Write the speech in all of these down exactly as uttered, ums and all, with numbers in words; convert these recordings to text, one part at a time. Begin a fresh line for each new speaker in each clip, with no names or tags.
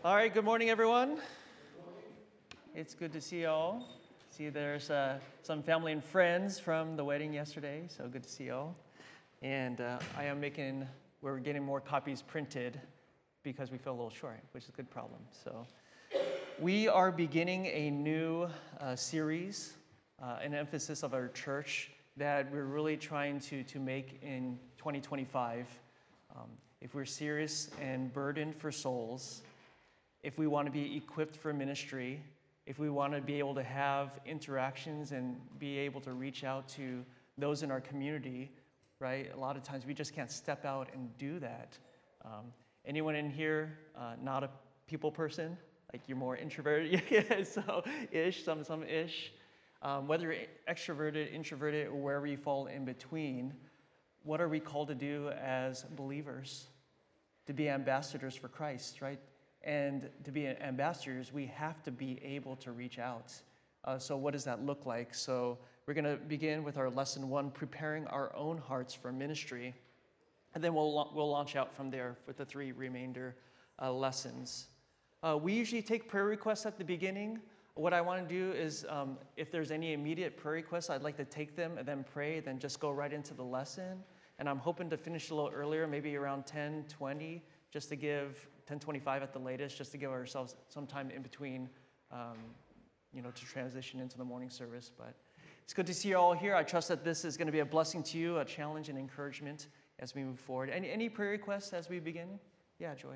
All right, good morning, everyone. It's good to see you all. See, there's uh, some family and friends from the wedding yesterday, so good to see you all. And uh, I am making, we're getting more copies printed because we feel a little short, which is a good problem. So we are beginning a new uh, series, uh, an emphasis of our church that we're really trying to, to make in twenty twenty-five. Um, if we're serious and burdened for souls, if we want to be equipped for ministry, if we want to be able to have interactions and be able to reach out to those in our community, right? A lot of times we just can't step out and do that. Um, anyone in here uh, not a people person? Like you're more introverted? Yeah, so ish, some some ish. Um, whether you're extroverted, introverted, or wherever you fall in between, what are we called to do as believers? To be ambassadors for Christ, right? And to be ambassadors, we have to be able to reach out. Uh, so what does that look like? So we're going to begin with our lesson one, preparing our own hearts for ministry. And then we'll we'll launch out from there with the three remainder uh, lessons. Uh, we usually take prayer requests at the beginning. What I want to do is, um, if there's any immediate prayer requests, I'd like to take them and then pray, then just go right into the lesson. And I'm hoping to finish a little earlier, maybe around ten twenty, just to give ten twenty-five at the latest, just to give ourselves some time in between, um, you know, to transition into the morning service. But it's good to see you all here. I trust that this is going to be a blessing to you, a challenge and encouragement as we move forward. Any any prayer requests as we begin? Yeah, Joy.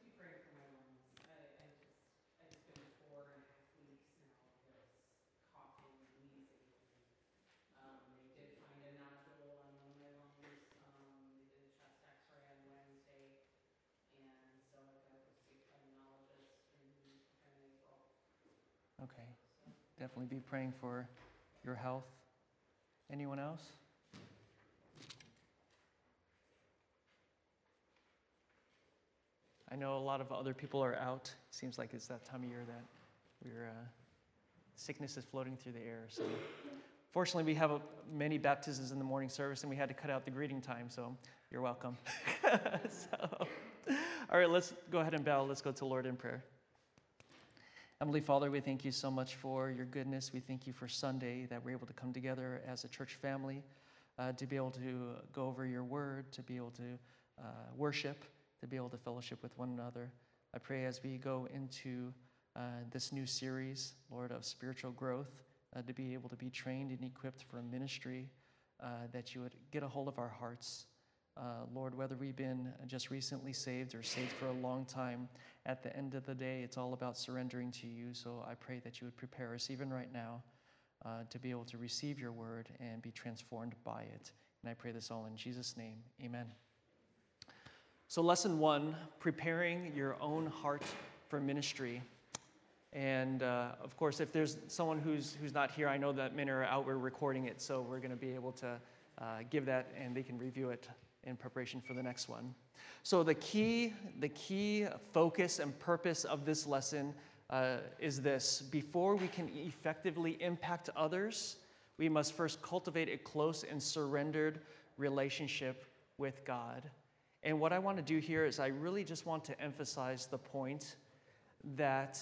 Okay, definitely be praying for your health. Anyone else? I know a lot of other people are out. Seems like it's that time of year that we're, uh, sickness is floating through the air. So fortunately, we have a, many baptisms in the morning service, and we had to cut out the greeting time, so you're welcome. So, all right, let's go ahead and bow. Let's go to the Lord in prayer. Heavenly Father, we thank you so much for your goodness. We thank you for Sunday, that we're able to come together as a church family, uh, to be able to go over your word, to be able to uh, worship, to be able to fellowship with one another. I pray as we go into uh, this new series, Lord, of spiritual growth, uh, to be able to be trained and equipped for ministry, uh, that you would get a hold of our hearts. Uh, Lord, whether we've been just recently saved or saved for a long time, at the end of the day, it's all about surrendering to you. So I pray that you would prepare us even right now uh, to be able to receive your word and be transformed by it. And I pray this all in Jesus' name. Amen. So lesson one, preparing your own heart for ministry. And uh, of course, if there's someone who's who's not here, I know that many are out, we're recording it, so we're going to be able to uh, give that and they can review it in preparation for the next one. So the key, the key focus and purpose of this lesson uh, is this. Before we can effectively impact others, we must first cultivate a close and surrendered relationship with God. And what I want to do here is I really just want to emphasize the point that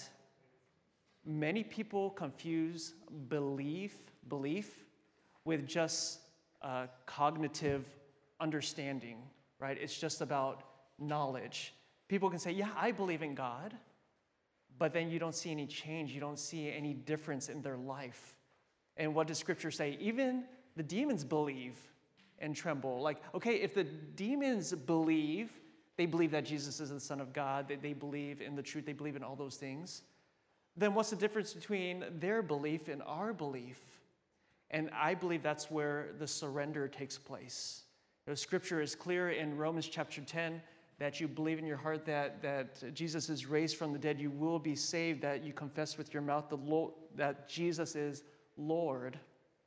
many people confuse belief, belief with just uh, cognitive understanding, right? It's just about knowledge. People can say, yeah, I believe in God, but then you don't see any change. You don't see any difference in their life. And what does Scripture say? Even the demons believe and tremble. Like, okay, if the demons believe, they believe that Jesus is the Son of God, that they believe in the truth, they believe in all those things, then what's the difference between their belief and our belief? And I believe that's where the surrender takes place. The Scripture is clear in Romans chapter ten that you believe in your heart that, that Jesus is raised from the dead, you will be saved, that you confess with your mouth the Lord, that Jesus is Lord.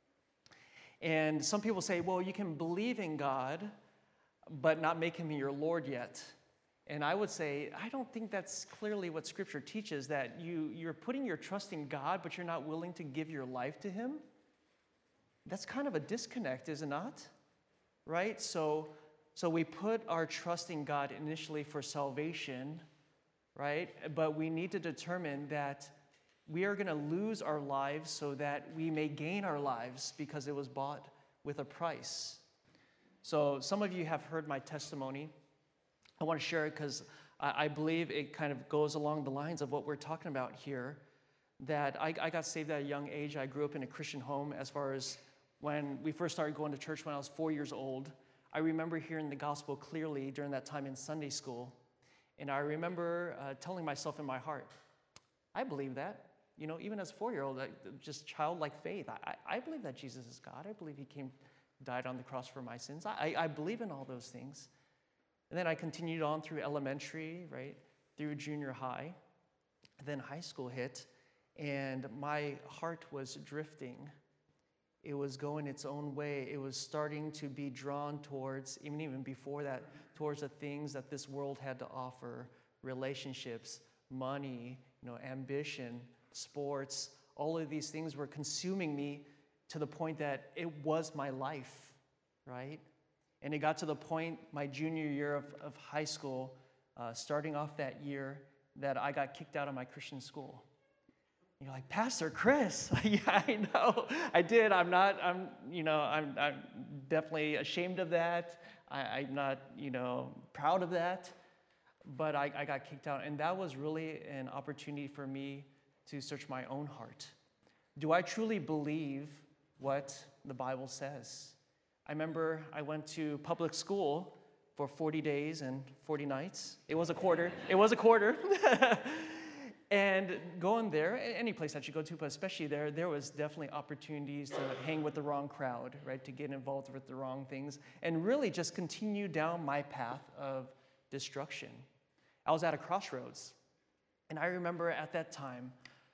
And some people say, well, you can believe in God, but not make him your Lord yet. And I would say, I don't think that's clearly what Scripture teaches, that you, you're putting your trust in God, but you're not willing to give your life to him. That's kind of a disconnect, is it not? Right? So, so we put our trust in God initially for salvation, right? But we need to determine that we are going to lose our lives so that we may gain our lives because it was bought with a price. So some of you have heard my testimony. I want to share it because I, I believe it kind of goes along the lines of what we're talking about here, that I, I got saved at a young age. I grew up in a Christian home as far as when we first started going to church when I was four years old. I remember hearing the gospel clearly during that time in Sunday school. And I remember uh, telling myself in my heart, I believe that. You know, even as a four-year-old, just childlike faith. I, I believe that Jesus is God. I believe he came, died on the cross for my sins. I, I believe in all those things. And then I continued on through elementary, right, through junior high. Then high school hit, and my heart was drifting. It was going its own way. It was starting to be drawn towards, even even before that, towards the things that this world had to offer: relationships, money, you know, ambition, sports. All of these things were consuming me to the point that it was my life, right? And it got to the point, my junior year of, of high school, uh, starting off that year, that I got kicked out of my Christian school. You're like, Pastor Chris, yeah, I know, I did. I'm not, I'm, you know, I'm, I'm definitely ashamed of that. I, I'm not, you know, proud of that. But I, I got kicked out, and that was really an opportunity for me to search my own heart. Do I truly believe what the Bible says? I remember I went to public school for forty days and forty nights. It was a quarter. It was a quarter. And going there, any place that you go to, but especially there, there was definitely opportunities to hang with the wrong crowd, right? To get involved with the wrong things, and really just continue down my path of destruction. I was at a crossroads, and I remember at that time,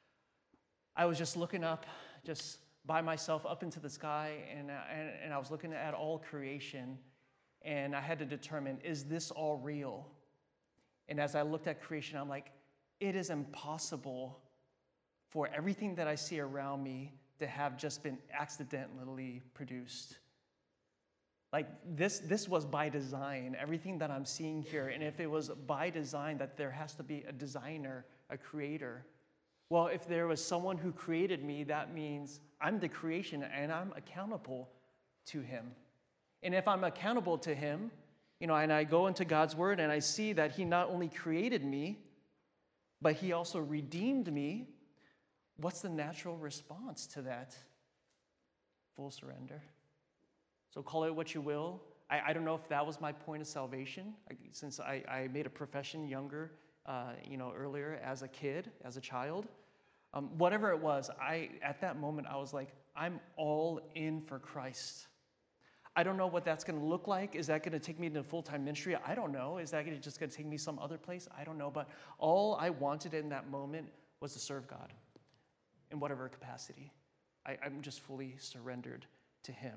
I was just looking up, just by myself up into the sky, and, and, and I was looking at all creation, and I had to determine, is this all real? And as I looked at creation, I'm like, it is impossible for everything that I see around me to have just been accidentally produced. Like this, this was by design, everything that I'm seeing here. And if it was by design, that there has to be a designer, a creator. Well, if there was someone who created me, that means I'm the creation and I'm accountable to him. And if I'm accountable to him, you know, and I go into God's word and I see that he not only created me, but he also redeemed me, what's the natural response to that? Full surrender. So call it what you will. I, I don't know if that was my point of salvation, I, since I, I made a profession younger, uh, you know, earlier as a kid, as a child. Um, whatever it was, I at that moment, I was like, I'm all in for Christ. I don't know what that's going to look like. Is that going to take me into full-time ministry? I don't know. Is that just going to take me some other place? I don't know. But all I wanted in that moment was to serve God in whatever capacity. I, I'm just fully surrendered to him.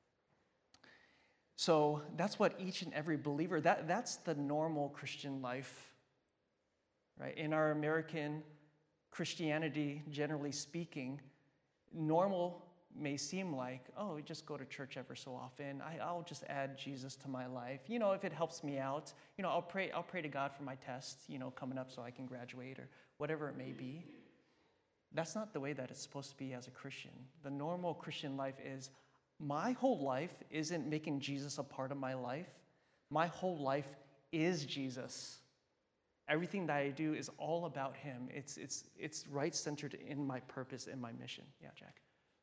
So that's what each and every believer, that, that's the normal Christian life, right? In our American Christianity, generally speaking, normal may seem like, oh, just go to church ever so often. I, I'll just add Jesus to my life. You know, if it helps me out, you know, I'll pray, I'll pray to God for my tests, you know, coming up so I can graduate or whatever it may be. That's not the way that it's supposed to be as a Christian. The normal Christian life is, my whole life isn't making Jesus a part of my life. My whole life is Jesus. Everything that I do is all about him. It's, it's, it's right centered in my purpose and my mission. Yeah, Jack.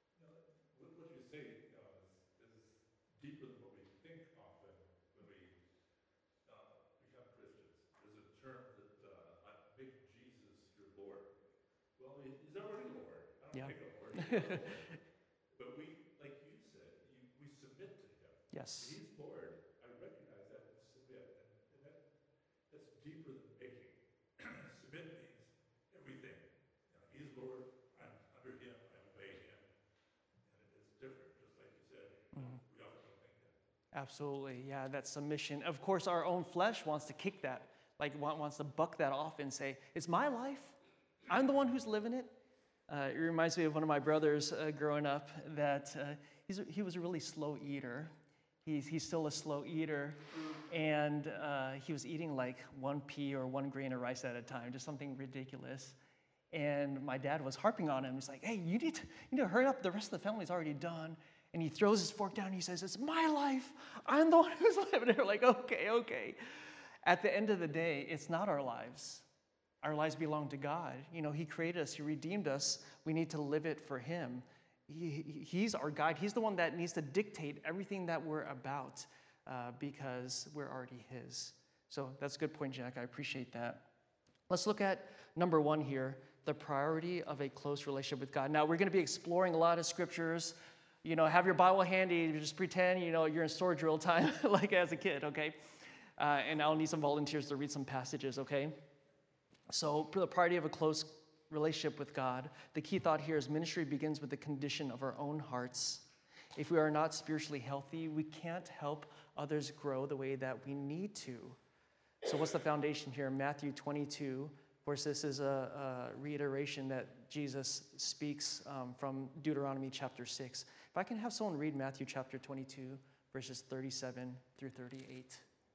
Deeper than what we think often when we uh, become Christians. There's a term that uh, I make Jesus your Lord. Well, he, he's already Lord. I don't
Yeah.
make a Lord. He's Lord. But we, like you said, you, we submit to him.
Yes.
He's Lord. I recognize that and submit. And, and that, that's deeper than making. Submit means everything. You know, he's Lord. I'm under him. I obey him. And it's different, just like you said.
Mm-hmm.
We often don't think that.
Absolutely, yeah, that submission. Of course, our own flesh wants to kick that, like wants to buck that off and say, it's my life. I'm the one who's living it. Uh, it reminds me of one of my brothers uh, growing up that uh, he's a, he was a really slow eater. He's, he's still a slow eater, and uh, he was eating like one pea or one grain of rice at a time, just something ridiculous. And my dad was harping on him. He's like, hey, you need to, you need to hurry up. The rest of the family's already done. And he throws his fork down and he says, it's my life. I'm the one who's living. And they're like, okay, okay. At the end of the day, it's not our lives. Our lives belong to God. You know, he created us. He redeemed us. We need to live it for him. He, he's our guide. He's the one that needs to dictate everything that we're about uh, because we're already his. So that's a good point, Jack. I appreciate that. Let's look at number one here, the priority of a close relationship with God. Now, we're going to be exploring a lot of scriptures. You know, have your Bible handy. Just pretend, you know, you're in store drill time like as a kid, okay? Uh, and I'll need some volunteers to read some passages, okay? So for the priority of a close relationship with God, the key thought here is ministry begins with the condition of our own hearts. If we are not spiritually healthy, we can't help others grow the way that we need to. So what's the foundation here? Matthew twenty-two. Of course, this is a, a reiteration that Jesus speaks um, from Deuteronomy chapter six. If I can have someone read Matthew chapter twenty-two, verses thirty-seven through thirty-eight.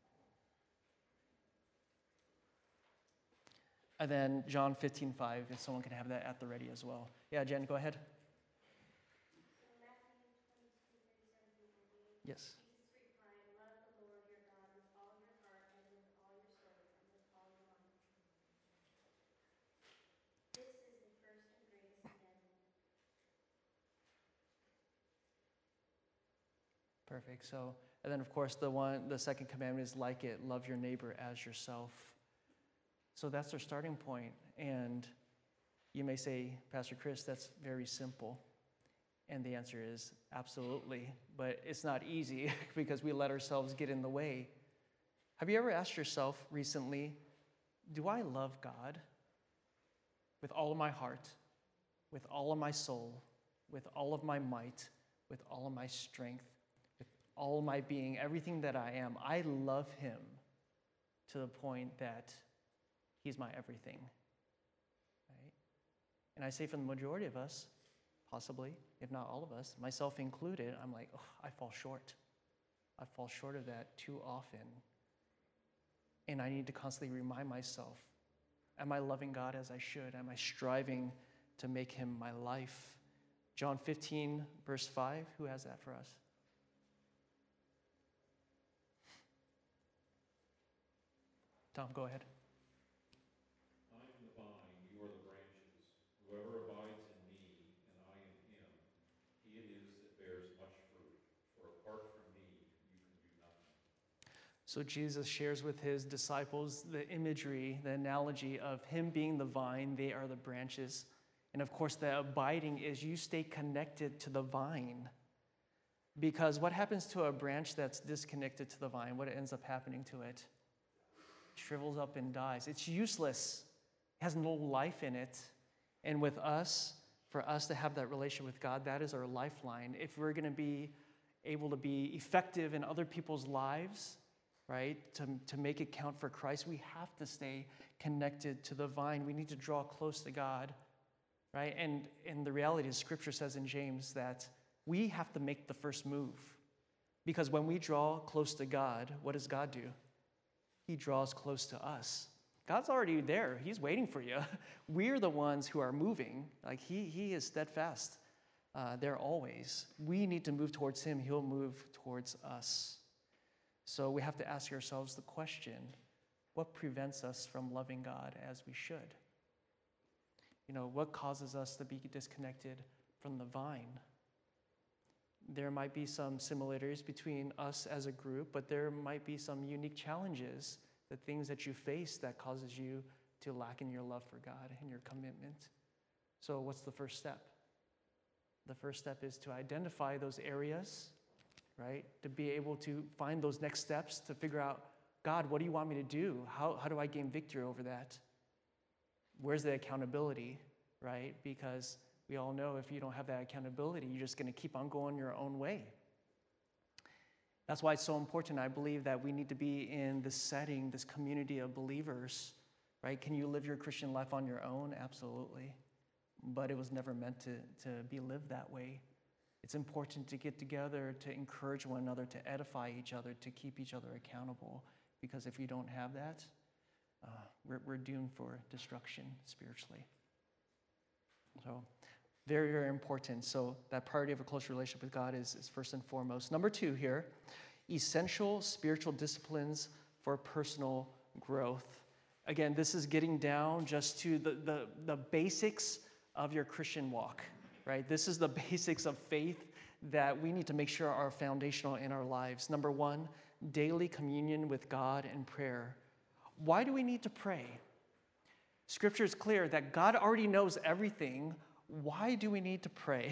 And then John fifteen five, if someone can have that at the ready as well. Yeah, Jen, go ahead. Yes. Perfect. So, and then of course the one, the second commandment is like it, love your neighbor as yourself. So that's our starting point. And you may say, Pastor Chris, that's very simple. And the answer is absolutely. But it's not easy because we let ourselves get in the way. Have you ever asked yourself recently, do I love God with all of my heart, with all of my soul, with all of my might, with all of my strength, with all of my being, everything that I am? I love him to the point that he's my everything, right? And I say for the majority of us, possibly, if not all of us, myself included, I'm like, oh, I fall short. I fall short of that too often. And I need to constantly remind myself, am I loving God as I should? Am I striving to make him my life? John fifteen, verse five, who has that for us? Tom, go ahead.
Whoever abides in me and I in him, he it is that bears much fruit. For apart from me, you can do nothing.
So Jesus shares with his disciples the imagery, the analogy of him being the vine, they are the branches. And of course, the abiding is you stay connected to the vine. Because what happens to a branch that's disconnected to the vine? What ends up happening to it? It shrivels up and dies. It's useless. It has no life in it. And with us, for us to have that relationship with God, that is our lifeline. If we're going to be able to be effective in other people's lives, right, to, to make it count for Christ, we have to stay connected to the vine. We need to draw close to God, right? And, and the reality is, Scripture says in James that we have to make the first move. Because when we draw close to God, what does God do? He draws close to us. God's already there. He's waiting for you. We're the ones who are moving. Like he, he is steadfast uh, there always. We need to move towards him. He'll move towards us. So we have to ask ourselves the question, what prevents us from loving God as we should? You know, what causes us to be disconnected from the vine? There might be some similarities between us as a group, but there might be some unique challenges, the things that you face that causes you to lack in your love for God and your commitment. So what's the first step? The first step is to identify those areas, right? To be able to find those next steps to figure out, God, what do you want me to do? How, how do I gain victory over that? Where's the accountability, right? Because we all know if you don't have that accountability, you're just going to keep on going your own way. That's why it's so important, I believe, that we need to be in this setting, this community of believers, right? Can you live your Christian life on your own? Absolutely. But it was never meant to, to be lived that way. It's important to get together, to encourage one another, to edify each other, to keep each other accountable. Because if we don't have that, uh, we're, we're doomed for destruction spiritually. So, very, very important. So that priority of a close relationship with God is, is first and foremost. Number two here, essential spiritual disciplines for personal growth. Again, this is getting down just to the, the, the basics of your Christian walk, right? This is the basics of faith that we need to make sure are foundational in our lives. Number one, daily communion with God and prayer. Why do we need to pray? Scripture is clear that God already knows everything. Why do we need to pray?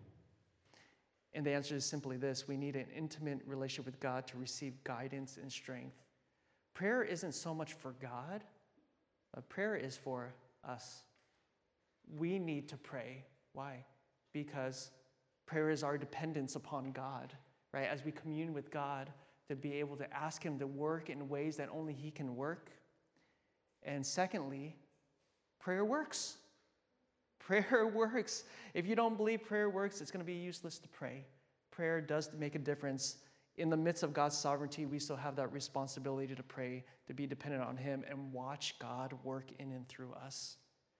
And the answer is simply this: we need an intimate relationship with God to receive guidance and strength. Prayer isn't so much for God, but prayer is for us. We need to pray. Why? Because prayer is our dependence upon God, right? As we commune with God, to be able to ask Him to work in ways that only He can work. And secondly, prayer works. Prayer works. If you don't believe prayer works, it's going to be useless to pray. Prayer does make a difference. In the midst of God's sovereignty, we still have that responsibility to pray, to be dependent on Him, and watch God work in and through us.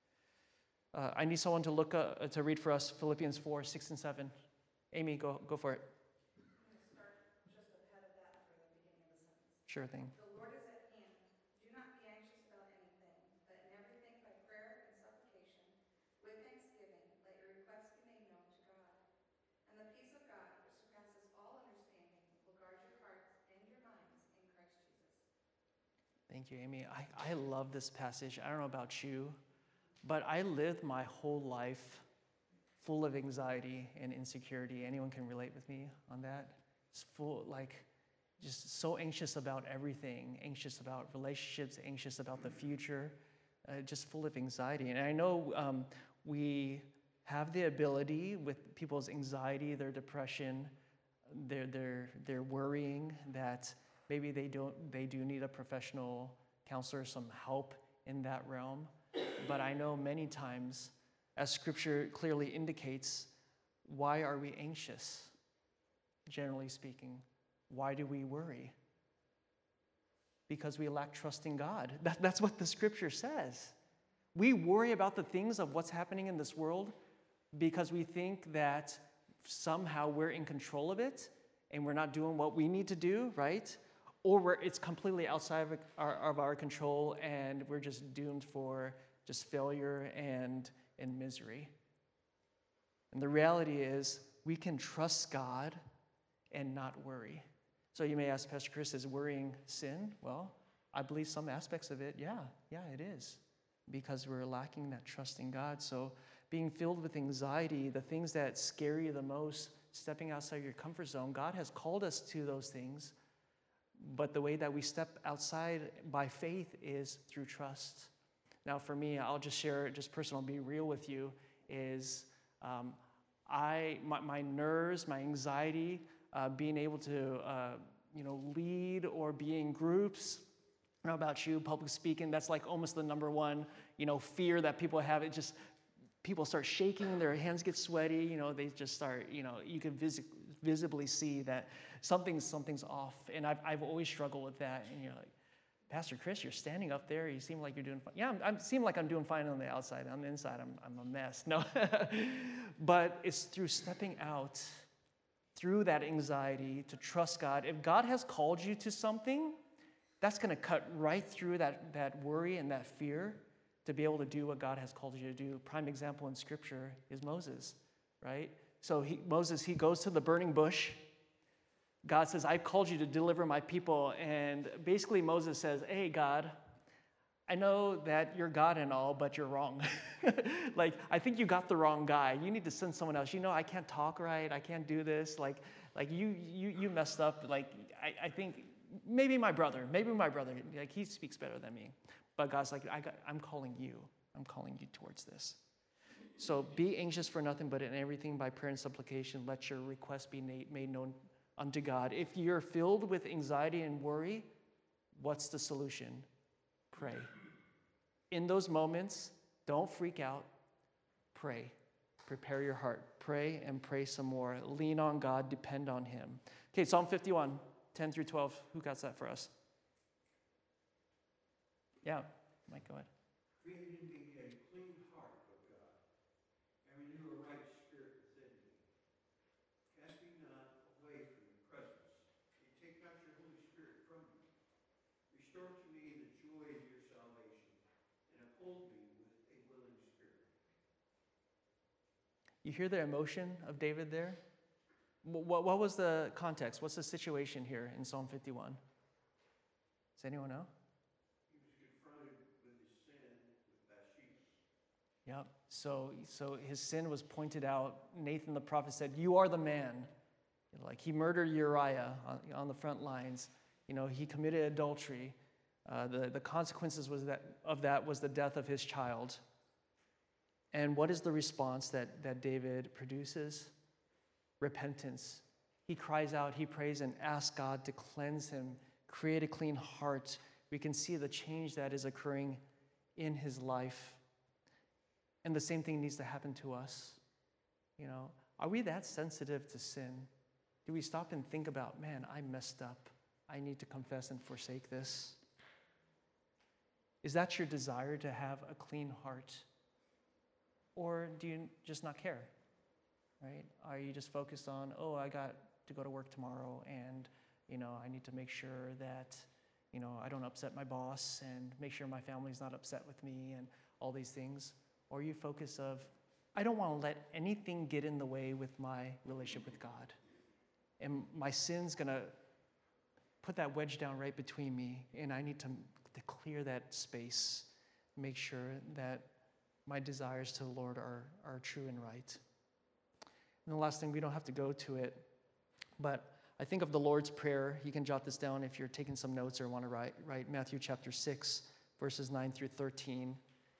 Uh, I need someone to look uh, to read for us Philippians four, six, and seven. Amy, go, go for it.
I'm going to start just ahead of that for the beginning of the sentence.
Sure thing.
The Lord is at hand. Do not be anxious about anything, but in everything by prayer and supplication, with thanksgiving, let your requests be made known to God. And the peace of God, which surpasses all understanding, will guard your hearts and your minds in Christ Jesus.
Thank you, Amy. I, I love this passage. I don't know about you, but I lived my whole life full of anxiety and insecurity. Anyone can relate with me on that? It's full, like, just so anxious about everything, anxious about relationships, anxious about the future, uh, just full of anxiety. And I know um, we have the ability with people's anxiety, their depression, their their their worrying, that maybe they don't they do need a professional counselor, some help in that realm. But I know many times, as Scripture clearly indicates, why are we anxious? Generally speaking, why do we worry? Because we lack trust in God. That, that's what the Scripture says. We worry about the things of what's happening in this world because we think that somehow we're in control of it and we're not doing what we need to do, right? Or we're, it's completely outside of our, of our control and we're just doomed for just failure and, and misery. And the reality is we can trust God and not worry. So you may ask, Pastor Chris, is worrying sin? Well, I believe some aspects of it, yeah, yeah, it is. Because we're lacking that trust in God. So being filled with anxiety, the things that scare you the most, stepping outside your comfort zone, God has called us to those things. But the way that we step outside by faith is through trust. Now, for me, I'll just share, just personal, be real with you, is um, I, my, my nerves, my anxiety, uh, being able to, uh, you know, lead or be in groups. I don't know about you, public speaking, that's like almost the number one, you know, fear that people have. It just, people start shaking, their hands get sweaty, you know, they just start, you know, you can vis- visibly see that something's, something's off. And I've, I've always struggled with that. And you're like, Pastor Chris, you're standing up there, you seem like you're doing fine. Yeah, I seem like I'm doing fine on the outside. On the inside, I'm, I'm a mess. No, but it's through stepping out, through that anxiety, to trust God. If God has called you to something, that's going to cut right through that, that worry and that fear to be able to do what God has called you to do. Prime example in Scripture is Moses, right? So he, Moses, he goes to the burning bush. God says, I've called you to deliver my people. And basically Moses says, hey, God, I know that you're God and all, but you're wrong. Like, I think you got the wrong guy. You need to send someone else. You know, I can't talk right. I can't do this. Like, like you you you messed up. Like, I, I think maybe my brother, maybe my brother, like he speaks better than me. But God's like, I got, I'm calling you. I'm calling you towards this. So be anxious for nothing, but in everything by prayer and supplication, let your requests be made known unto God. If you're filled with anxiety and worry, what's the solution? Pray. In those moments, don't freak out. Pray. prepare your heart. Pray and pray some more. Lean on God, depend on him. Okay, Psalm fifty-one, ten through twelve. Who got that for us? Yeah, Mike, go ahead.
Create in me a clean heart, O God, and renew a right spirit within me. Cast me not away from your presence, and take not your Holy Spirit from me. Restore to me the joy of your salvation, and uphold me with a willing spirit.
You hear the emotion of David there? What, what was the context? What's the situation here in Psalm fifty-one? Does anyone know?
He was confronted with his sin with Bathsheba.
Yep. So, so his sin was pointed out. Nathan the prophet said, "You are the man." Like he murdered Uriah on, on the front lines. You know, he committed adultery. Uh, the, the consequences was that, of that was the death of his child. And what is the response that, that David produces? Repentance. He cries out, he prays, and asks God to cleanse him, create a clean heart. We can see the change that is occurring in his life. And the same thing needs to happen to us. You know, are we that sensitive to sin? Do we stop and think about, man, I messed up. I need to confess and forsake this? Is that your desire, to have a clean heart? Or do you just not care, right? Are you just focused on, oh, I got to go to work tomorrow, and, you know, I need to make sure that, you know, I don't upset my boss, and make sure my family's not upset with me, and all these things? Or are you focused of, I don't want to let anything get in the way with my relationship with God, and my sin's going to put that wedge down right between me, and I need to, to clear that space, make sure that my desires to the Lord are, are true and right. And the last thing, we don't have to go to it, but I think of the Lord's Prayer. You can jot this down if you're taking some notes or want to write, write Matthew chapter six, verses nine through thirteen.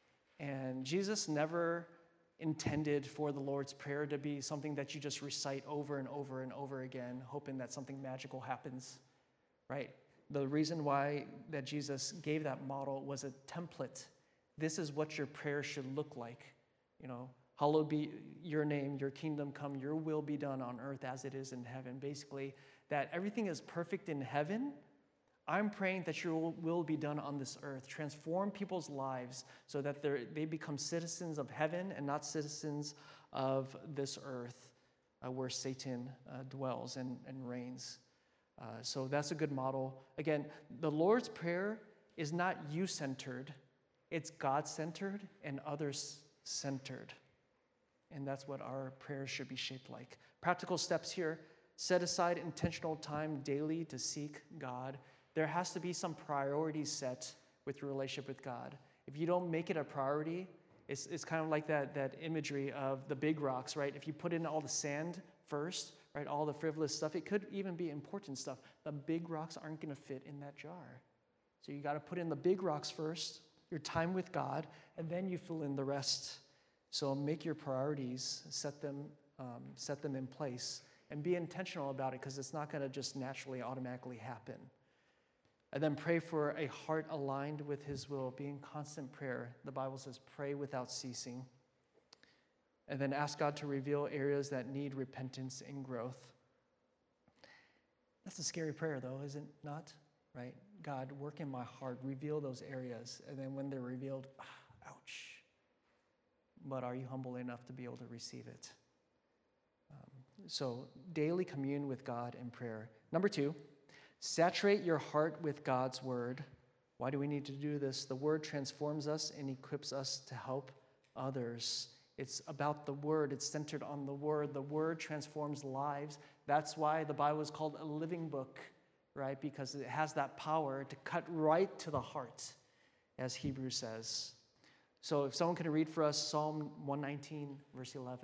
And Jesus never intended for the Lord's Prayer to be something that you just recite over and over and over again, hoping that something magical happens, right? The reason why that Jesus gave that model was a template. This is what your prayer should look like. You know, hallowed be your name, your kingdom come, your will be done on earth as it is in heaven. Basically, that everything is perfect in heaven. I'm praying that your will be done on this earth. Transform people's lives so that they become citizens of heaven and not citizens of this earth uh, where Satan uh, dwells and, and reigns. Uh, so that's a good model. Again, the Lord's Prayer is not you-centered. It's God-centered and others-centered. And that's what our prayers should be shaped like. Practical steps here: set aside intentional time daily to seek God. There has to be some priorities set with your relationship with God. If you don't make it a priority, it's, it's kind of like that, that imagery of the big rocks, right? If you put in all the sand first, right, all the frivolous stuff, it could even be important stuff. The big rocks aren't going to fit in that jar. So you got to put in the big rocks first, your time with God, and then you fill in the rest. So make your priorities, set them, um, set them in place, and be intentional about it, because it's not going to just naturally, automatically happen. And then pray for a heart aligned with his will, be in constant prayer. The Bible says pray without ceasing. And then ask God to reveal areas that need repentance and growth. That's a scary prayer, though, is it not? Right? God, work in my heart, reveal those areas. And then when they're revealed, ah, ouch. But are you humble enough to be able to receive it? Um, so daily commune with God in prayer. Number two, saturate your heart with God's word. Why do we need to do this? The word transforms us and equips us to help others. It's about the word. It's centered on the word. The word transforms lives. That's why the Bible is called a living book, right? Because it has that power to cut right to the heart, as Hebrews says. So if someone can read for us Psalm one nineteen, verse eleven.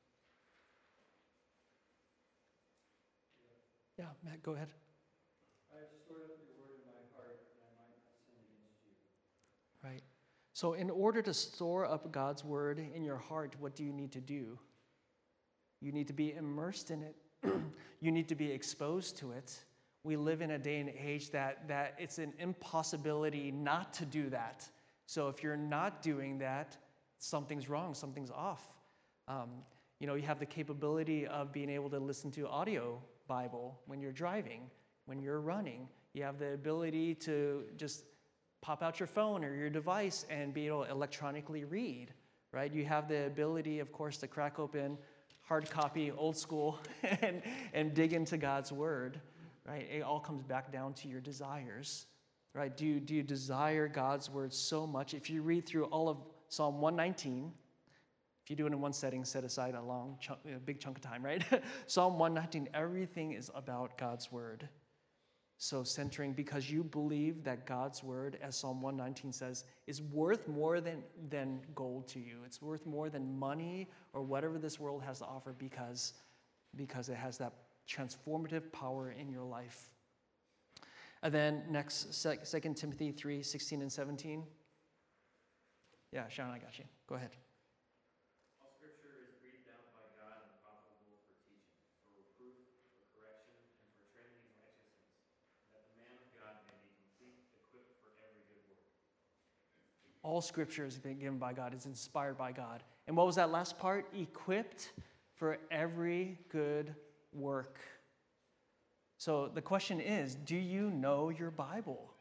Yeah, Matt, go ahead.
I have stored up your word in my heart, that I might not sin against you.
Right. So in order to store up God's word in your heart, what do you need to do? You need to be immersed in it. You need to be exposed to it. We live in a day and age that, that it's an impossibility not to do that. So if you're not doing that, something's wrong, something's off. Um, you know, you have the capability of being able to listen to audio Bible when you're driving, when you're running. You have the ability to just pop out your phone or your device and be able to electronically read, right? You have the ability, of course, to crack open hard copy, old school, and, and dig into God's word, right? It all comes back down to your desires, right? Do you, do you desire God's word so much? If you read through all of Psalm one nineteen, if you do it in one setting, set aside a long, chunk, a big chunk of time, right? Psalm one nineteen, everything is about God's word. So centering, because you believe that God's word, as Psalm one nineteen says, is worth more than, than gold to you. It's worth more than money or whatever this world has to offer because, because it has that transformative power in your life. And then next, Second Timothy three, sixteen and seventeen. Yeah, Sean, I got you. Go ahead.
All scripture is breathed out by God and profitable for teaching, for reproof, for correction, and for training in righteousness, that the man of God may be complete, equipped for every good work.
All scripture has been given by God, is inspired by God. And what was that last part? Equipped for every good work. So the question is, do you know your Bible?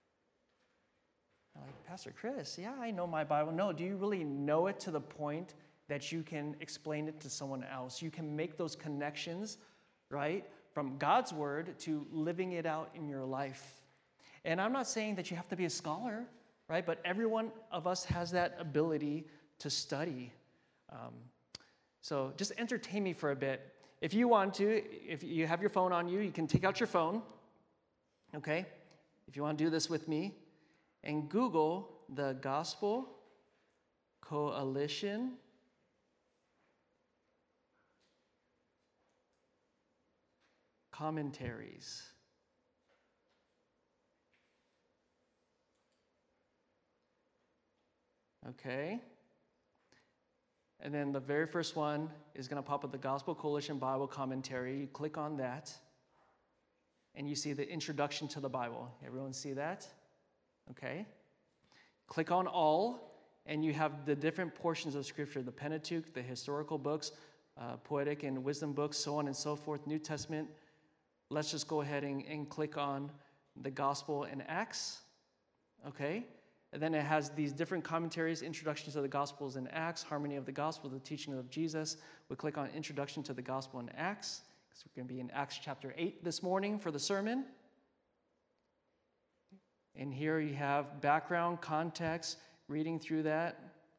I'm like, Pastor Chris, yeah, I know my Bible. No, do you really know it to the point that you can explain it to someone else? You can make those connections, right, from God's word to living it out in your life. And I'm not saying that you have to be a scholar, right, but every one of us has that ability to study. Um, so just entertain me for a bit. If you want to, if you have your phone on you, you can take out your phone, okay? If you want to do this with me, and Google the Gospel Coalition commentaries. Okay. And then the very first one is going to pop up, the Gospel Coalition Bible Commentary. You click on that, and you see the introduction to the Bible. Everyone see that? Okay. Click on all, and you have the different portions of Scripture, the Pentateuch, the historical books, uh, poetic and wisdom books, so on and so forth, New Testament. Let's just go ahead and, and click on the Gospel and Acts. Okay. And then it has these different commentaries, introductions to the Gospels and Acts, harmony of the Gospel, the teaching of Jesus. We click on introduction to the Gospel and Acts, because we're going to be in Acts chapter eight this morning for the sermon. And here you have background, context, reading through that.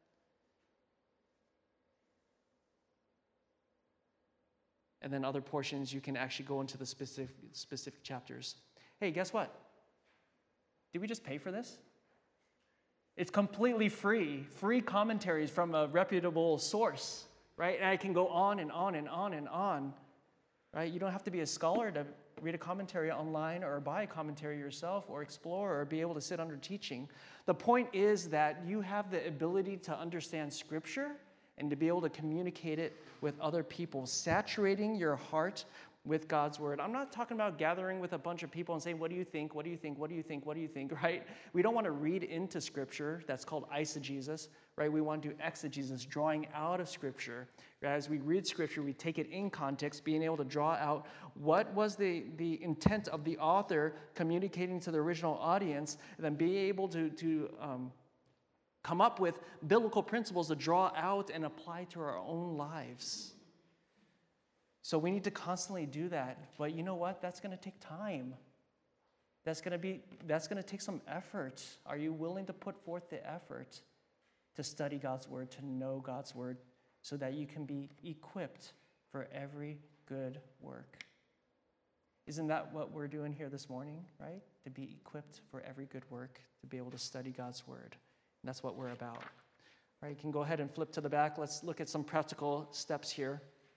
And then other portions, you can actually go into the specific, specific chapters. Hey, guess what? Did we just pay for this? It's completely free, free commentaries from a reputable source, right? And I can go on and on and on and on, right? You don't have to be a scholar to read a commentary online or buy a commentary yourself or explore or be able to sit under teaching. The point is that you have the ability to understand Scripture and to be able to communicate it with other people, saturating your heart with God's word. I'm not talking about gathering with a bunch of people and saying, what do you think, what do you think, what do you think, what do you think, right? We don't want to read into Scripture. That's called eisegesis, right? We want to do exegesis, drawing out of Scripture. As we read Scripture, we take it in context, being able to draw out what was the, the intent of the author communicating to the original audience, and then be able to, to um, come up with biblical principles to draw out and apply to our own lives. So we need to constantly do that. But you know what? That's going to take time. That's going to be that's going to take some effort. Are you willing to put forth the effort to study God's word, to know God's word, so that you can be equipped for every good work? Isn't that what we're doing here this morning, right? To be equipped for every good work, to be able to study God's word. And that's what we're about. All right, you can go ahead and flip to the back. Let's look at some practical steps here.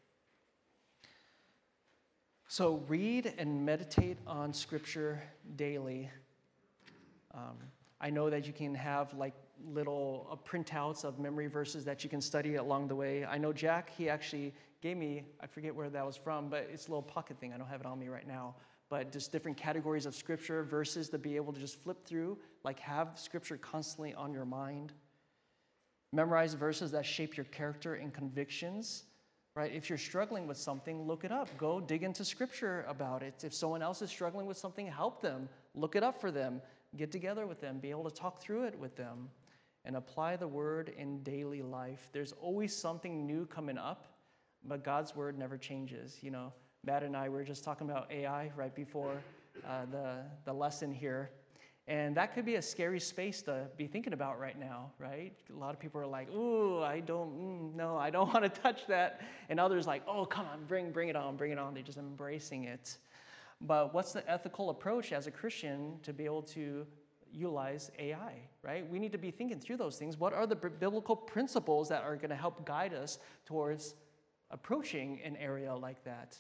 So read and meditate on Scripture daily. Um, I know that you can have like little uh, printouts of memory verses that you can study along the way. I know Jack, he actually gave me, I forget where that was from, but it's a little pocket thing. I don't have it on me right now. But just different categories of Scripture, verses to be able to just flip through, like have Scripture constantly on your mind. Memorize verses that shape your character and convictions, right? If you're struggling with something, look it up. Go dig into Scripture about it. If someone else is struggling with something, help them. Look it up for them. Get together with them. Be able to talk through it with them. And apply the Word in daily life. There's always something new coming up, but God's Word never changes. You know, Matt and I were just talking about A I right before uh, the, the lesson here. And that could be a scary space to be thinking about right now, right? A lot of people are like, ooh, I don't, mm, no, I don't want to touch that. And others like, oh, come on, bring, bring it on, bring it on. They're just embracing it. But what's the ethical approach as a Christian to be able to utilize A I, right? We need to be thinking through those things. What are the b- biblical principles that are going to help guide us towards approaching an area like that?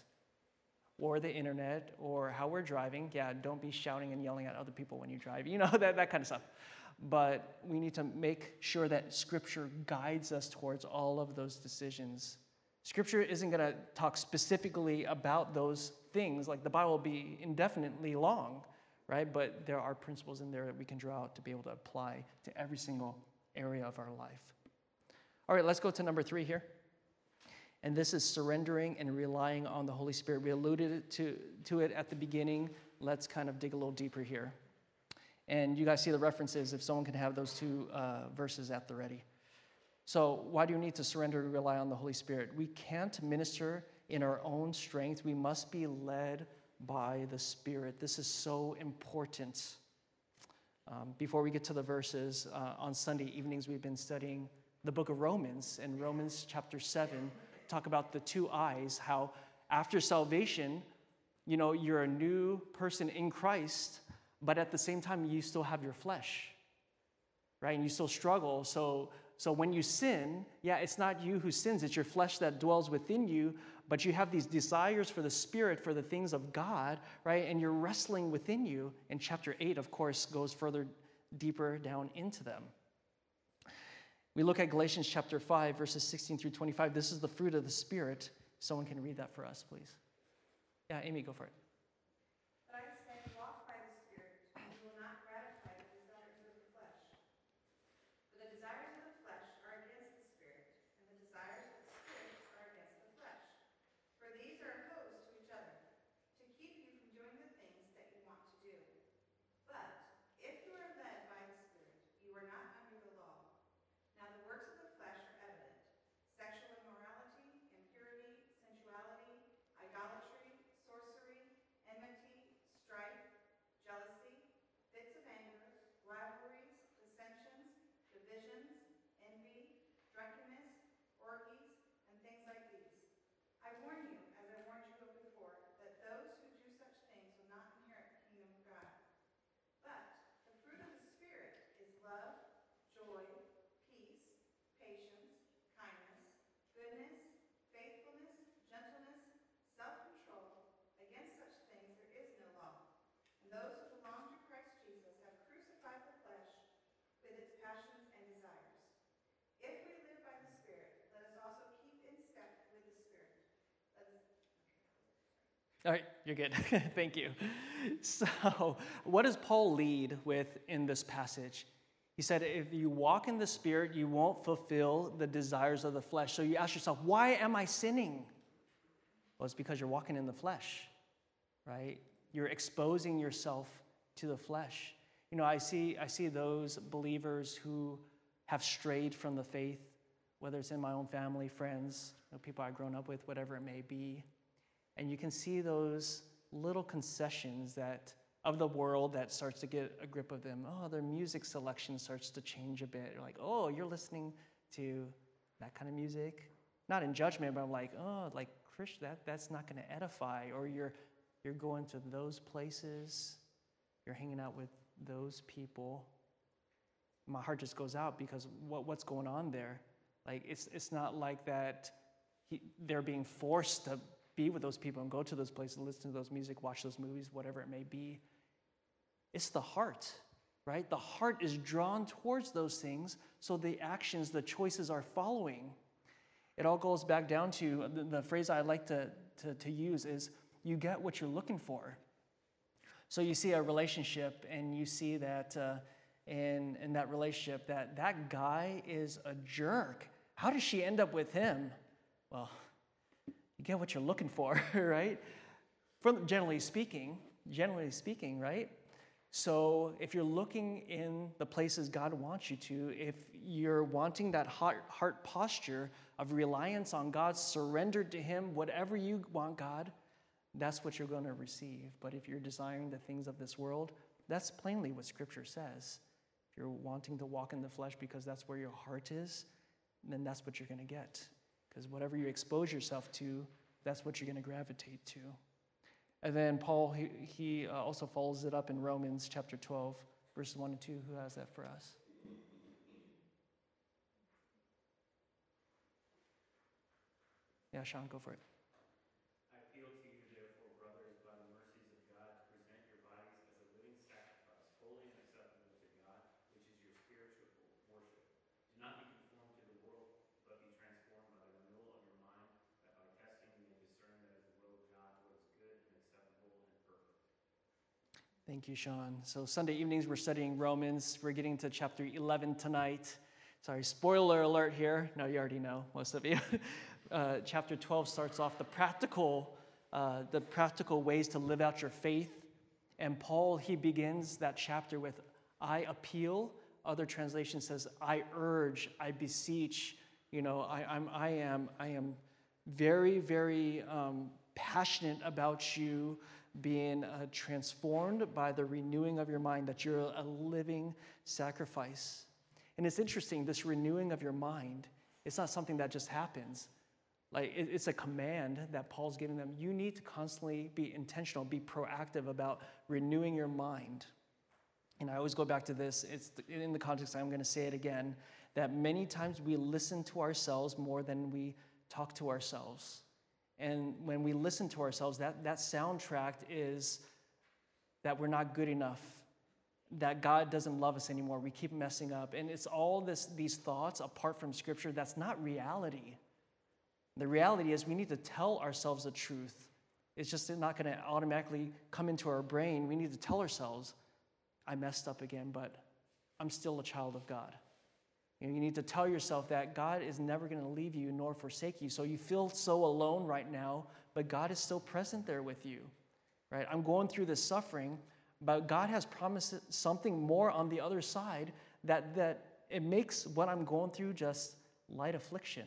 Or the internet, or how we're driving. Yeah, don't be shouting and yelling at other people when you drive, you know, that, that kind of stuff. But we need to make sure that Scripture guides us towards all of those decisions. Scripture isn't going to talk specifically about those things, like the Bible will be indefinitely long, right? But there are principles in there that we can draw out to be able to apply to every single area of our life. All right, let's go to number three here. And this is surrendering and relying on the Holy Spirit. We alluded to, to it at the beginning. Let's kind of dig a little deeper here. And you guys see the references if someone can have those two uh, verses at the ready. So why do you need to surrender and rely on the Holy Spirit? We can't minister in our own strength. We must be led by the Spirit. This is so important. Um, before we get to the verses, uh, on Sunday evenings we've been studying the book of Romans. And Romans chapter seven talk about the two eyes, how after salvation, you know, you're a new person in Christ, but at the same time, you still have your flesh, right? And you still struggle. So, so when you sin, yeah, it's not you who sins, it's your flesh that dwells within you, but you have these desires for the Spirit, for the things of God, right? And you're wrestling within you. And chapter eight, of course, goes further deeper down into them. We look at Galatians chapter five, verses sixteen through twenty-five. This is the fruit of the Spirit. Someone can read that for us, please. Yeah, Amy, go for it.
But I say, walk by the Spirit, and you will not gratify the desires of the flesh. For the desires of the flesh are against the Spirit, and the desires of the Spirit are against the flesh. For these are opposed to each other, to keep you from doing the things that you want to do. But if you are led by the Spirit, you are not under the law. Now the works of the flesh are evident: sexual immorality, impurity, sensuality, idolatry, sorcery, enmity, strife, jealousy, fits of anger, rivalries, dissensions, divisions, envy, drunkenness, orgies, and things like these. I warn you, as I warned you of before, that those who do such things will not inherit the kingdom of God. But the fruit of the Spirit is love, joy, peace, patience, kindness, goodness, faithfulness, gentleness, self-control. Against such things there is no law. And those who belong to Christ Jesus have crucified the flesh with its passions and desires. If we live by the Spirit, let us also keep in step with the Spirit. Let us...
All right, you're good. Thank you. So, what does Paul lead with in this passage? He said, if you walk in the Spirit, you won't fulfill the desires of the flesh. So you ask yourself, why am I sinning? Well, it's because you're walking in the flesh, right? You're exposing yourself to the flesh. You know, I see, I see those believers who have strayed from the faith, whether it's in my own family, friends, you know, people I've grown up with, whatever it may be. And you can see those little concessions that of the world that starts to get a grip of them. Oh, their music selection starts to change a bit. You're like, oh, you're listening to that kind of music? Not in judgment, but I'm like, oh, like, Christian, that, that's not going to edify. Or you're you're going to those places. You're hanging out with those people. My heart just goes out because what, what's going on there? Like, it's it's not like that he, they're being forced to be with those people and go to those places, listen to those music, watch those movies, whatever it may be. It's the heart, right? The heart is drawn towards those things, so the actions, the choices are following. It all goes back down to, the, the phrase I like to, to, to use is, you get what you're looking for. So you see a relationship and you see that uh, in, in that relationship that that guy is a jerk. How does she end up with him? Well, you get what you're looking for, right? From generally speaking, generally speaking, right? So if you're looking in the places God wants you to, if you're wanting that heart, heart posture of reliance on God, surrendered to Him, whatever you want, God, that's what you're going to receive. But if you're desiring the things of this world, that's plainly what Scripture says. If you're wanting to walk in the flesh because that's where your heart is, then that's what you're going to get. Because whatever you expose yourself to, that's what you're going to gravitate to. And then Paul, he, he uh, also follows it up in Romans chapter twelve, verses one and two. Who has that for us? Yeah, Sean, go for it.
I appeal to you, therefore, brothers, by the mercies of God, to present your bodies as a living sacrifice, holy and acceptable to God, which is your spiritual worship. Do not be conformed to the world, but be transformed by the renewal of your mind, that by testing you may discern that is the will of God, what is good and acceptable and perfect.
Thank you, Sean. So Sunday evenings, we're studying Romans. We're getting to chapter eleven tonight. Sorry, spoiler alert here. No, you already know, most of you. Uh, chapter twelve starts off the practical, uh, the practical ways to live out your faith. And Paul, he begins that chapter with, I appeal. Other translation says, I urge, I beseech. You know, I, I'm, I am, I am very, very um, passionate about you being uh, transformed by the renewing of your mind, that you're a living sacrifice. And it's interesting, this renewing of your mind, it's not something that just happens. Like, it, it's a command that Paul's giving them. You need to constantly be intentional, be proactive about renewing your mind. And I always go back to this. It's in the context, I'm going to say it again, that many times we listen to ourselves more than we talk to ourselves. And when we listen to ourselves, that, that soundtrack is that we're not good enough, that God doesn't love us anymore, we keep messing up. And it's all this, these thoughts apart from Scripture. That's not reality. The reality is we need to tell ourselves the truth. It's just not going to automatically come into our brain. We need to tell ourselves, I messed up again, but I'm still a child of God. You know, you need to tell yourself that God is never going to leave you nor forsake you. So you feel so alone right now, but God is still present there with you, right? I'm going through this suffering, but God has promised something more on the other side that, that it makes what I'm going through just light affliction,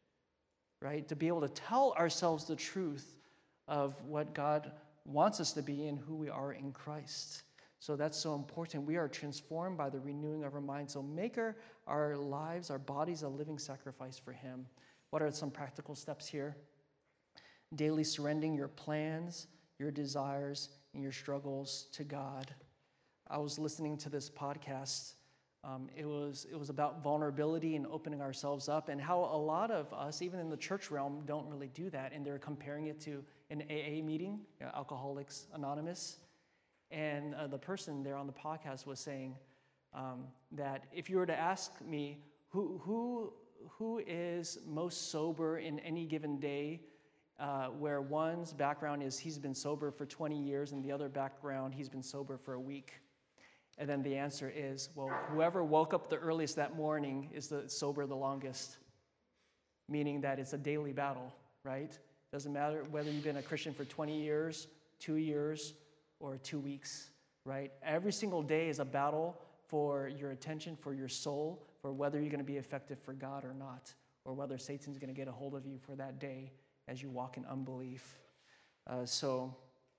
right? To be able to tell ourselves the truth of what God wants us to be and who we are in Christ. So that's so important. We are transformed by the renewing of our mind. So make our, our lives, our bodies, a living sacrifice for Him. What are some practical steps here? Daily surrendering your plans, your desires, and your struggles to God. I was listening to this podcast. Um, it was it was about vulnerability and opening ourselves up, and how a lot of us, even in the church realm, don't really do that. And they're comparing it to an A A meeting, you know, Alcoholics Anonymous. And uh, the person there on the podcast was saying um, that if you were to ask me who who who is most sober in any given day, uh, where one's background is he's been sober for twenty years and the other background he's been sober for a week. And then the answer is, well, whoever woke up the earliest that morning is the sober the longest, meaning that it's a daily battle, right? Doesn't matter whether you've been a Christian for twenty years, two years, or two weeks, right? Every single day is a battle for your attention, for your soul, for whether you're going to be effective for God or not, or whether Satan's going to get a hold of you for that day as you walk in unbelief. Uh, so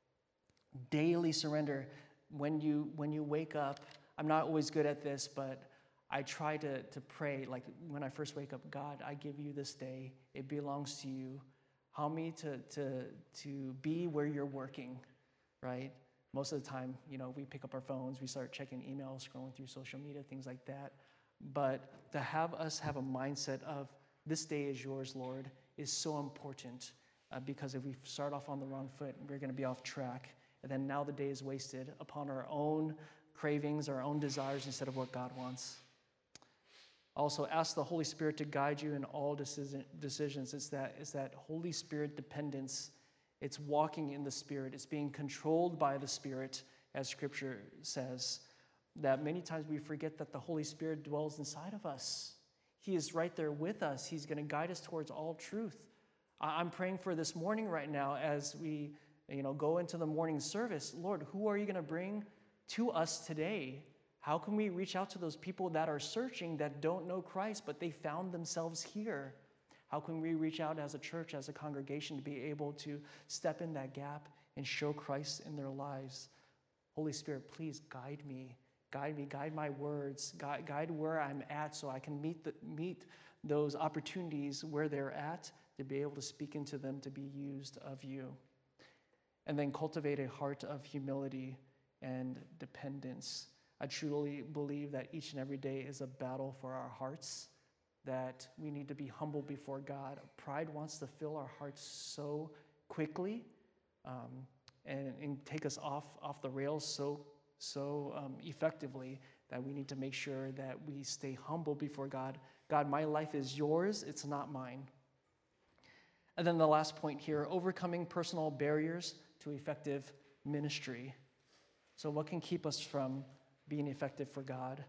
daily surrender. When you when you wake up, I'm not always good at this, but I try to, to pray, like when I first wake up, God, I give you this day. It belongs to you. Help me to, to, to be where you're working, right? Most of the time, you know, we pick up our phones, we start checking emails, scrolling through social media, things like that. But to have us have a mindset of this day is yours, Lord, is so important uh, because if we start off on the wrong foot, we're going to be off track. And then now the day is wasted upon our own cravings, our own desires instead of what God wants. Also, ask the Holy Spirit to guide you in all decision, decisions. It's that, it's that Holy Spirit dependence. It's walking in the Spirit. It's being controlled by the Spirit, as Scripture says. that many times we forget that the Holy Spirit dwells inside of us. He is right there with us. He's going to guide us towards all truth. I'm praying for this morning right now as we, you know, go into the morning service. Lord, who are you going to bring to us today? How can we reach out to those people that are searching, that don't know Christ, but they found themselves here? How can we reach out as a church, as a congregation, to be able to step in that gap and show Christ in their lives? Holy Spirit, please guide me. Guide me, guide my words, guide, guide where I'm at so I can meet, the, meet those opportunities where they're at, to be able to speak into them, to be used of you. And then cultivate a heart of humility and dependence. I truly believe that each and every day is a battle for our hearts, that we need to be humble before God. Pride wants to fill our hearts so quickly um, and, and take us off, off the rails so, so um, effectively that we need to make sure that we stay humble before God. God, my life is yours, it's not mine. And then the last point here, overcoming personal barriers to effective ministry. So what can keep us from being effective for God?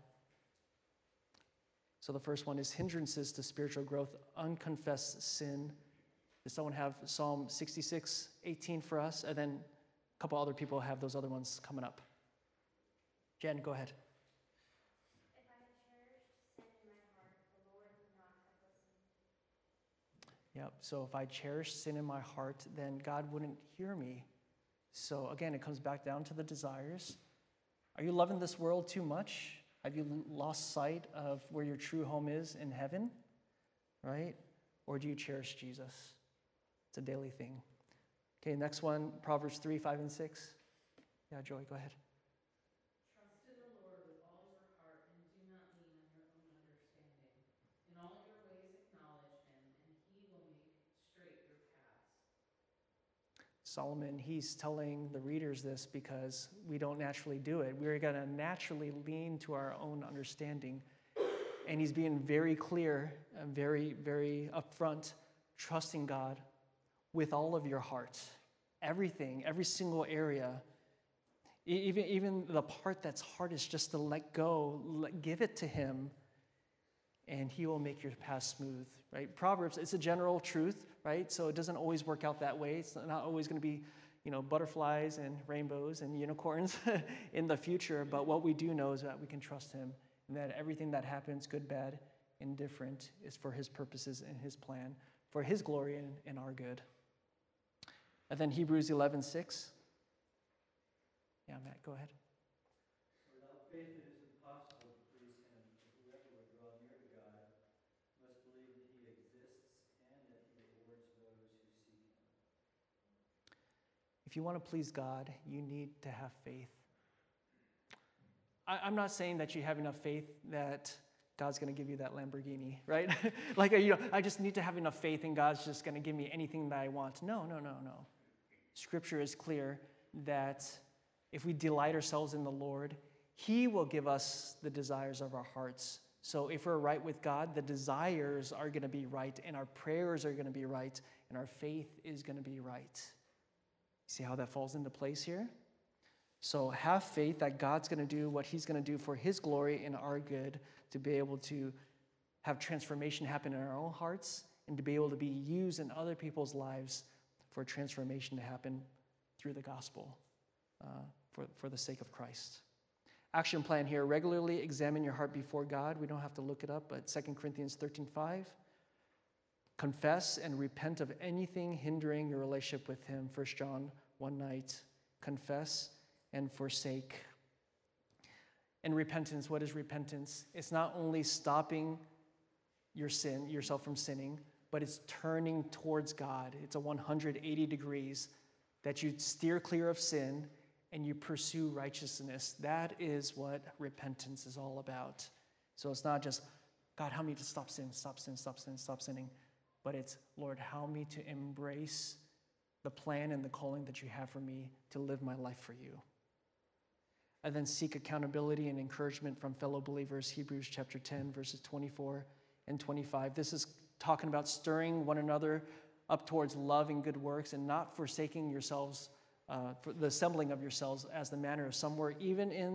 So the first one is hindrances to spiritual growth, unconfessed sin. Does someone have Psalm sixty-six, eighteen for us? And then a couple other people have those other ones coming up. Jen, go ahead.
If I had cherished sin in my heart, the Lord would not have listened.
Yep, so if I cherish sin in my heart, then God wouldn't hear me. So again, it comes back down to the desires. Are you loving this world too much? Have you lost sight of where your true home is in heaven? Right? Or do you cherish Jesus? It's a daily thing. Okay, next one, Proverbs three, five, and six. Yeah, Joey, go ahead.
Trust in the Lord with all your heart and do not lean on your own understanding. In all your ways acknowledge him, and he will make straight your paths.
Solomon, he's telling the readers this because we don't naturally do it. We're going to naturally lean to our own understanding. And he's being very clear and very, very upfront, trusting God with all of your heart. Everything, every single area. Even, even the part that's hardest, just to let go, let, give it to him, and he will make your path smooth, right? Proverbs, it's a general truth, right? So it doesn't always work out that way. It's not always going to be, you know, butterflies and rainbows and unicorns in the future. But what we do know is that we can trust him, and that everything that happens, good, bad, indifferent, is for his purposes and his plan, for his glory and, and our good. And then Hebrews eleven six. Yeah, Matt, go ahead.
Without faith it is impossible to please him, for whoever would draw near to God must believe that he exists and that he rewards those who seek him.
If you want to please God, you need to have faith. I, I'm not saying that you have enough faith that God's going to give you that Lamborghini, right? Like, you know, I just need to have enough faith and God's just going to give me anything that I want. No, no, no, no. Scripture is clear that if we delight ourselves in the Lord, he will give us the desires of our hearts. So if we're right with God, the desires are going to be right, and our prayers are going to be right, and our faith is going to be right. See how that falls into place here? So have faith that God's going to do what he's going to do for his glory and our good, to be able to have transformation happen in our own hearts and to be able to be used in other people's lives for transformation to happen through the gospel uh, for, for the sake of Christ. Action plan here, regularly examine your heart before God. We don't have to look it up, but Second Corinthians thirteen five. Confess and repent of anything hindering your relationship with him. First John one nine. Confess and forsake. And repentance, what is repentance? It's not only stopping your sin, yourself from sinning, but it's turning towards God. It's a one hundred eighty degrees that you steer clear of sin and you pursue righteousness. That is what repentance is all about. So it's not just, God, help me to stop sin, stop sin, stop sin, stop sinning. But it's, Lord, help me to embrace the plan and the calling that you have for me to live my life for you. And then seek accountability and encouragement from fellow believers. Hebrews chapter ten, verses twenty-four and twenty-five. This is talking about stirring one another up towards love and good works, and not forsaking yourselves, uh, for the assembling of yourselves as the manner of some were, even in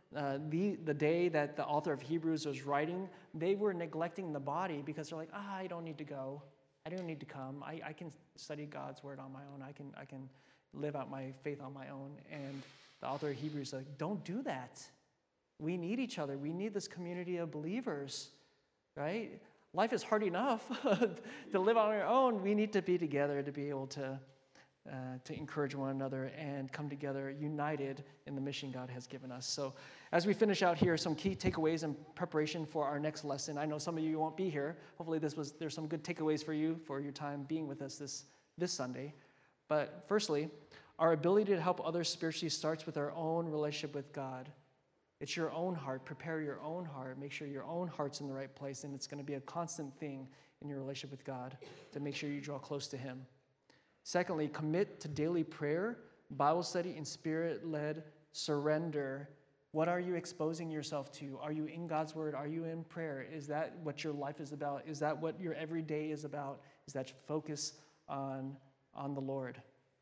uh, the, the day that the author of Hebrews was writing, they were neglecting the body because they're like, ah, I don't need to go. I don't need to come. I, I can study God's word on my own. I can, I can live out my faith on my own. And the author of Hebrews is like, don't do that. We need each other. We need this community of believers, right? Life is hard enough to live on our own. We need to be together to be able to, uh, to encourage one another and come together united in the mission God has given us. So as we finish out here, some key takeaways in preparation for our next lesson. I know some of you won't be here. Hopefully this was there's some good takeaways for you for your time being with us this, this Sunday. But firstly, our ability to help others spiritually starts with our own relationship with God. It's your own heart. Prepare your own heart. Make sure your own heart's in the right place, and it's going to be a constant thing in your relationship with God to make sure you draw close to Him. Secondly, commit to daily prayer, Bible study, and Spirit-led surrender. What are you exposing yourself to? Are you in God's Word? Are you in prayer? Is that what your life is about? Is that what your everyday is about? Is that focus on, on the Lord?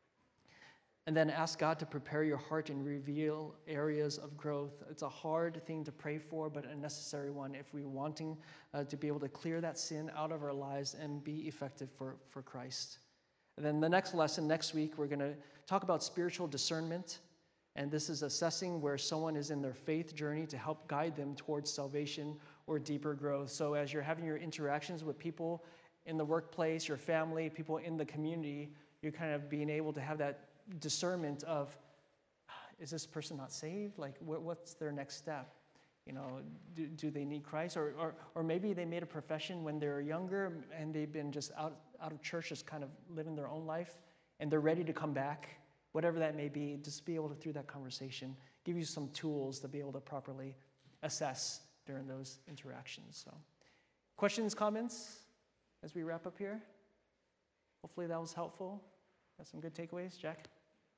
And then ask God to prepare your heart and reveal areas of growth. It's a hard thing to pray for, but a necessary one if we're wanting uh, to be able to clear that sin out of our lives and be effective for, for Christ. And then the next lesson, next week, we're going to talk about spiritual discernment. And this is assessing where someone is in their faith journey to help guide them towards salvation or deeper growth. So as you're having your interactions with people in the workplace, your family, people in the community, you're kind of being able to have that discernment of, is this person not saved? Like, what, what's their next step? You know, do, do they need Christ? Or, or or maybe they made a profession when they were younger and they've been just out, out of church, just kind of living their own life, and they're ready to come back, whatever that may be, just be able to, through that conversation, give you some tools to be able to properly assess during those interactions. So, questions, comments as we wrap up here? Hopefully that was helpful. Got some good takeaways, Jack?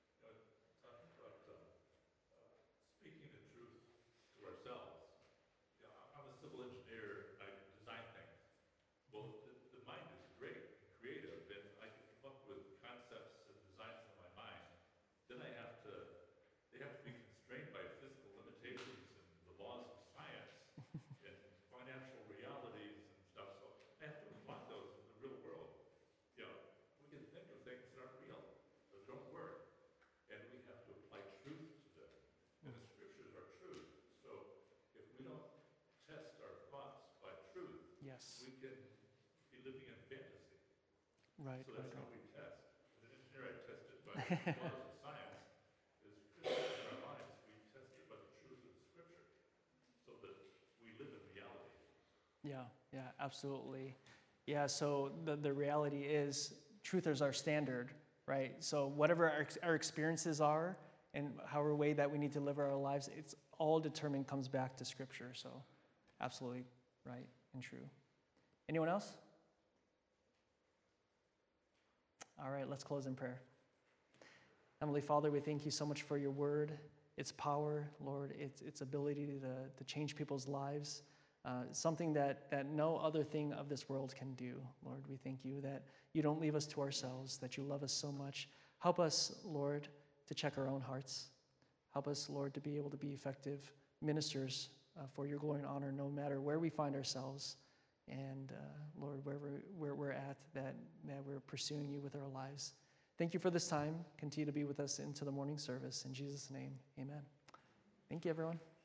Talking about uh, uh, speaking the truth to ourselves. You know, I'm a civil engineer. I design things. Well, the, the mind is great and creative, and I can come up with concepts and designs in my mind. Then I have to, they have to be constrained by physical limitations and the laws of science and financial realities and stuff. So I have to apply those in the real world. You know, we can think of things that aren't real, that don't work, and we have to apply truth to them. And the scriptures are truth. So if we don't test our thoughts by truth,
Yes.
we can be living in fantasy.
Right,
So
right,
that's how
right.
we test. As an engineer, I test it by the laws of science. As Christians in our lives, we test it by the truth of the scripture, so that we live in reality.
Yeah, yeah, absolutely. Yeah, so the, the reality is truth is our standard, right? So whatever our, ex- our experiences are and however way that we need to live our lives, it's all determined, comes back to Scripture. So absolutely right and true. Anyone else? All right, let's close in prayer. Heavenly Father, we thank you so much for your word, its power, Lord, its, its ability to, to change people's lives. Uh, something that, that no other thing of this world can do. Lord, we thank you that you don't leave us to ourselves, that you love us so much. Help us, Lord, to check our own hearts. Help us, Lord, to be able to be effective ministers uh, for your glory and honor, no matter where we find ourselves. And, uh, Lord, wherever where we're at, that, that we're pursuing you with our lives. Thank you for this time. Continue to be with us into the morning service. In Jesus' name, amen. Thank you, everyone.